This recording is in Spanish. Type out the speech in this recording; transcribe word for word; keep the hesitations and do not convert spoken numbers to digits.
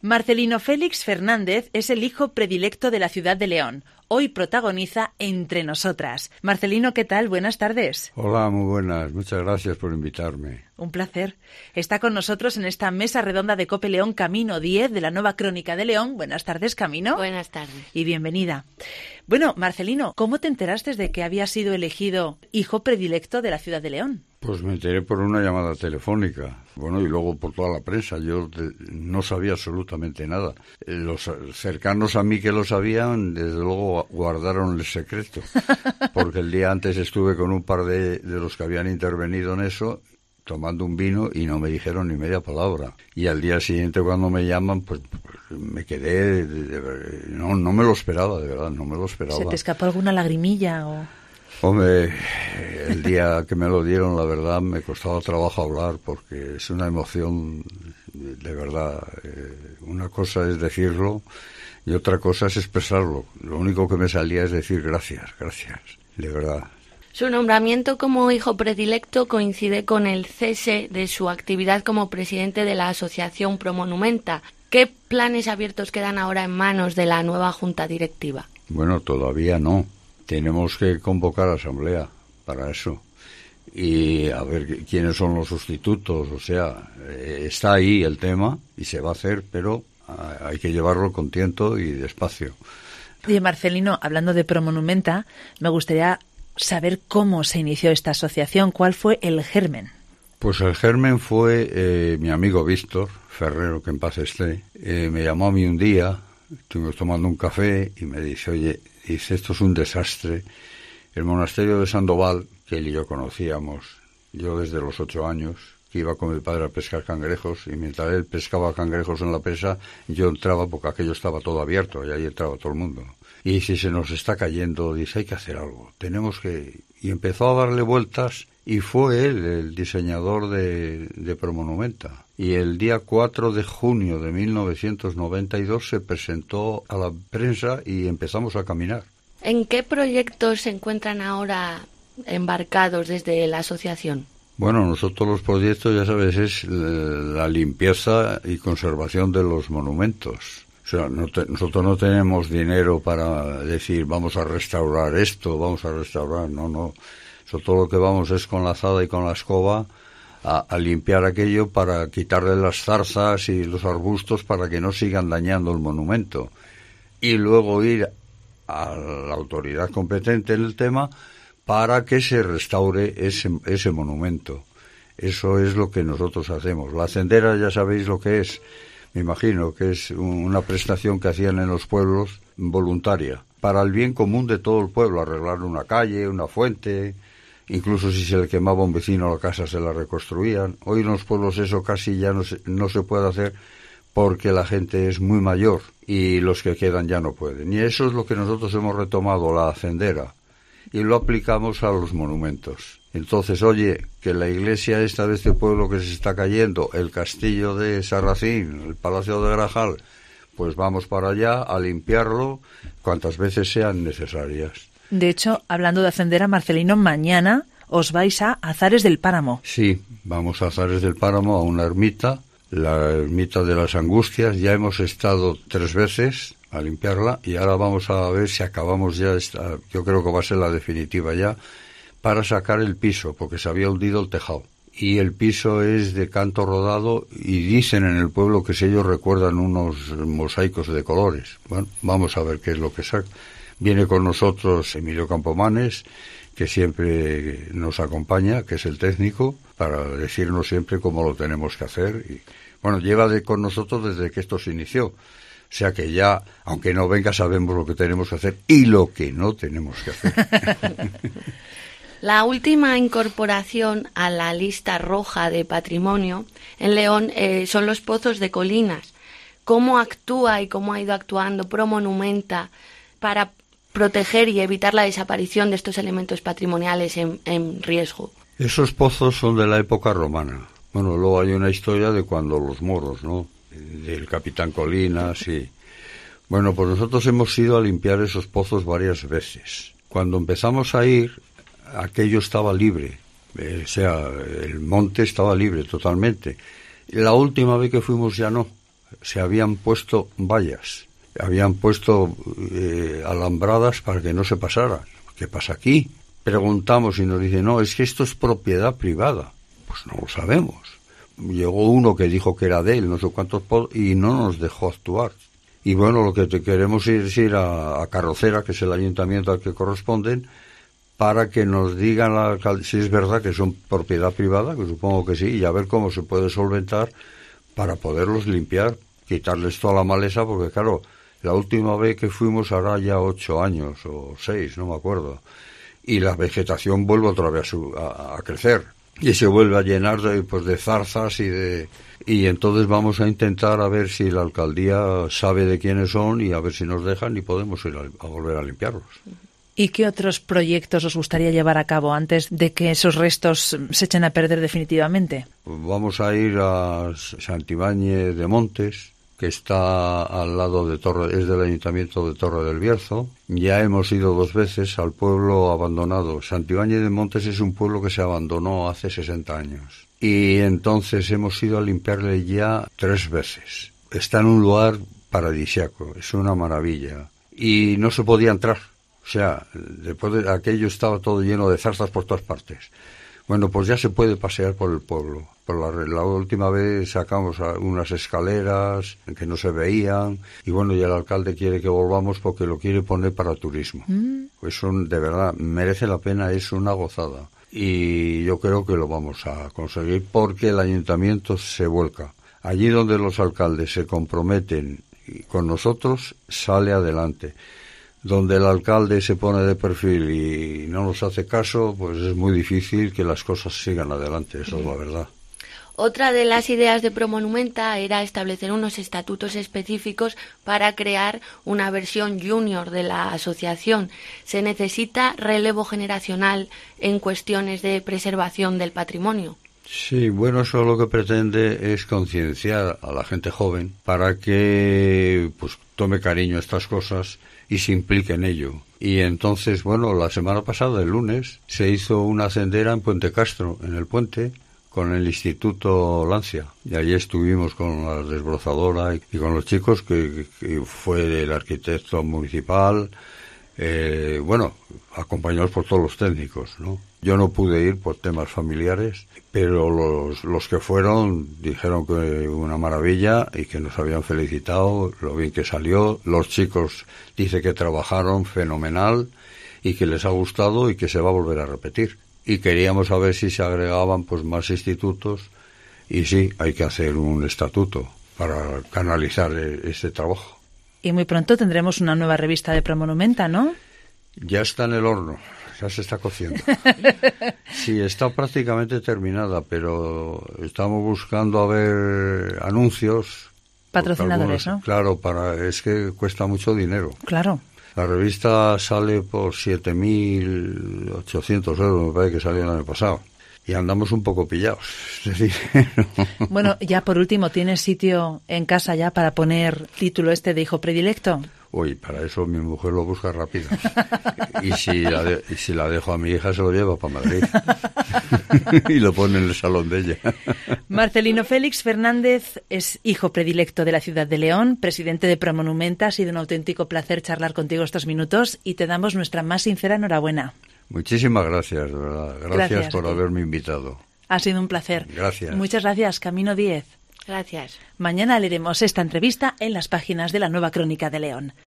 Marcelino Félix Fernández es el hijo predilecto de la ciudad de León. Hoy protagoniza Entre Nosotras. Marcelino, ¿qué tal? Buenas tardes. Hola, muy buenas. Muchas gracias por invitarme. Un placer. Está con nosotros en esta mesa redonda de COPE León Camino diez de la Nueva Crónica de León. Buenas tardes, Camino. Buenas tardes. Y bienvenida. Bueno, Marcelino, ¿cómo te enteraste de que había sido elegido hijo predilecto de la ciudad de León? Pues me enteré por una llamada telefónica, bueno, y luego por toda la prensa. Yo de, no sabía absolutamente nada. Los cercanos a mí que lo sabían, desde luego guardaron el secreto, porque el día antes estuve con un par de, de los que habían intervenido en eso, tomando un vino, y no me dijeron ni media palabra. Y al día siguiente, cuando me llaman, pues, pues me quedé, de, de, no, no me lo esperaba, de verdad, no me lo esperaba. ¿Se te escapó alguna lagrimilla o...? Hombre, el día que me lo dieron, la verdad, me costaba trabajo hablar, porque es una emoción, de verdad. Eh, una cosa es decirlo y otra cosa es expresarlo. Lo único que me salía es decir gracias, gracias, de verdad. Su nombramiento como hijo predilecto coincide con el cese de su actividad como presidente de la asociación Promonumenta. ¿Qué planes abiertos quedan ahora en manos de la nueva junta directiva? Bueno, todavía no. Tenemos que convocar a asamblea para eso y a ver quiénes son los sustitutos. O sea, eh, está ahí el tema y se va a hacer, pero hay que llevarlo con tiento y despacio. Oye, Marcelino, hablando de Promonumenta, me gustaría saber cómo se inició esta asociación. ¿Cuál fue el germen? Pues el germen fue eh, mi amigo Víctor Ferrero, que en paz esté. Eh, me llamó a mí un día, estuvimos tomando un café y me dice, oye, dice, esto es un desastre. El monasterio de Sandoval, que él y yo conocíamos, yo desde los ocho años, que iba con mi padre a pescar cangrejos, y mientras él pescaba cangrejos en la presa, yo entraba porque aquello estaba todo abierto, y ahí entraba todo el mundo. Y si se nos está cayendo, dice, hay que hacer algo, tenemos que... Y empezó a darle vueltas, y fue él el diseñador de, de Promonumenta. Y el día cuatro de junio de mil novecientos noventa y dos se presentó a la prensa y empezamos a caminar. ¿En qué proyectos se encuentran ahora embarcados desde la asociación? Bueno, nosotros los proyectos, ya sabes, es la limpieza y conservación de los monumentos. O sea, no te, nosotros no tenemos dinero para decir vamos a restaurar esto, vamos a restaurar, no, no. Nosotros lo que vamos es con la azada y con la escoba a, a limpiar aquello para quitarle las zarzas y los arbustos para que no sigan dañando el monumento. Y luego ir a la autoridad competente en el tema para que se restaure ese, ese monumento. Eso es lo que nosotros hacemos. La hacendera ya sabéis lo que es. Me imagino que es una prestación que hacían en los pueblos voluntaria, para el bien común de todo el pueblo, arreglar una calle, una fuente, incluso si se le quemaba a un vecino la casa se la reconstruían. Hoy en los pueblos eso casi ya no se, no se puede hacer porque la gente es muy mayor y los que quedan ya no pueden. Y eso es lo que nosotros hemos retomado, la hacendera, y lo aplicamos a los monumentos. Entonces, oye, que la iglesia esta de este pueblo que se está cayendo, el castillo de Sarracín, el palacio de Grajal, pues vamos para allá a limpiarlo cuantas veces sean necesarias. De hecho, hablando de hacendera, Marcelino, mañana os vais a Azares del Páramo. Sí, vamos a Azares del Páramo, a una ermita, la ermita de las Angustias. Ya hemos estado tres veces a limpiarla y ahora vamos a ver si acabamos ya esta, yo creo que va a ser la definitiva ya, para sacar el piso, porque se había hundido el tejado. Y el piso es de canto rodado y dicen en el pueblo que si ellos recuerdan unos mosaicos de colores. Bueno, vamos a ver qué es lo que saca. Viene con nosotros Emilio Campomanes, que siempre nos acompaña, que es el técnico, para decirnos siempre cómo lo tenemos que hacer. Y, bueno, lleva de, con nosotros desde que esto se inició. O sea que ya, aunque no venga, sabemos lo que tenemos que hacer y lo que no tenemos que hacer. La última incorporación a la lista roja de patrimonio en León eh, son los pozos de Colinas. ¿Cómo actúa y cómo ha ido actuando Promonumenta para proteger y evitar la desaparición de estos elementos patrimoniales en, en riesgo? Esos pozos son de la época romana. Bueno, luego hay una historia de cuando los moros, ¿no? Del capitán Colinas y... Bueno, pues nosotros hemos ido a limpiar esos pozos varias veces. Cuando empezamos a ir, aquello estaba libre, eh, o sea, el monte estaba libre totalmente. La última vez que fuimos ya no, se habían puesto vallas, habían puesto eh, alambradas para que no se pasara. ¿Qué pasa aquí? Preguntamos y nos dicen, no, es que esto es propiedad privada. Pues no lo sabemos. Llegó uno que dijo que era de él, no sé cuántos, y no nos dejó actuar. Y bueno, lo que te queremos es ir a, a Carrocera, que es el ayuntamiento al que corresponden, para que nos digan la, si es verdad que son propiedad privada, que supongo que sí, y a ver cómo se puede solventar para poderlos limpiar, quitarles toda la maleza, porque claro, la última vez que fuimos hará ya ocho años o seis, no me acuerdo, y la vegetación vuelve otra vez a, a, a crecer y se vuelve a llenar de, pues, de zarzas y de y entonces vamos a intentar a ver si la alcaldía sabe de quiénes son y a ver si nos dejan y podemos ir a, a volver a limpiarlos. ¿Y qué otros proyectos os gustaría llevar a cabo antes de que esos restos se echen a perder definitivamente? Vamos a ir a Santibáñez de Montes, que está al lado de Torre, es del Ayuntamiento de Torre del Bierzo. Ya hemos ido dos veces al pueblo abandonado. Santibáñez de Montes es un pueblo que se abandonó hace sesenta años. Y entonces hemos ido a limpiarle ya tres veces. Está en un lugar paradisíaco, es una maravilla. Y no se podía entrar. O sea, después de aquello estaba todo lleno de zarzas por todas partes. Bueno, pues ya se puede pasear por el pueblo. Por la, la última vez sacamos unas escaleras que no se veían y bueno, y el alcalde quiere que volvamos porque lo quiere poner para turismo. Mm. Pues un, de verdad, merece la pena, es una gozada. Y yo creo que lo vamos a conseguir porque el ayuntamiento se vuelca. Allí donde los alcaldes se comprometen con nosotros, sale adelante. Donde el alcalde se pone de perfil y no nos hace caso, pues es muy difícil que las cosas sigan adelante, eso es la verdad. Otra de las ideas de Promonumenta era establecer unos estatutos específicos para crear una versión junior de la asociación. Se necesita relevo generacional en cuestiones de preservación del patrimonio. Sí, bueno, eso lo que pretende es concienciar a la gente joven para que pues tome cariño a estas cosas y se implique en ello. Y entonces, bueno, la semana pasada, el lunes, se hizo una sendera en Puente Castro, en el puente, con el Instituto Lancia. Y allí estuvimos con la desbrozadora y, y con los chicos, que, que fue el arquitecto municipal, eh, bueno, acompañados por todos los técnicos, ¿no? Yo no pude ir por temas familiares, pero los, los que fueron dijeron que una maravilla y que nos habían felicitado, lo bien que salió. Los chicos dice que trabajaron fenomenal y que les ha gustado y que se va a volver a repetir. Y queríamos saber si se agregaban pues más institutos y sí, hay que hacer un estatuto para canalizar ese trabajo. Y muy pronto tendremos una nueva revista de Promonumenta, ¿no? Ya está en el horno. Ya se está cociendo. Sí, está prácticamente terminada, pero estamos buscando a ver anuncios. Patrocinadores, algunos, ¿no? Claro, para es que cuesta mucho dinero. Claro. La revista sale por siete mil ochocientos euros, me parece que salió el año pasado. Y andamos un poco pillados. Es decir, bueno, ya por último, ¿tienes sitio en casa ya para poner título este de hijo predilecto? Uy, para eso mi mujer lo busca rápido. Y si la, de, y si la dejo a mi hija, se lo lleva para Madrid. Y lo pone en el salón de ella. Marcelino Félix Fernández es hijo predilecto de la ciudad de León, presidente de Promonumenta. Ha sido un auténtico placer charlar contigo estos minutos y te damos nuestra más sincera enhorabuena. Muchísimas gracias, de verdad. Gracias, gracias por haberme invitado. Ha sido un placer. Gracias. Muchas gracias, Camino diez. Gracias. Mañana leeremos esta entrevista en las páginas de la Nueva Crónica de León.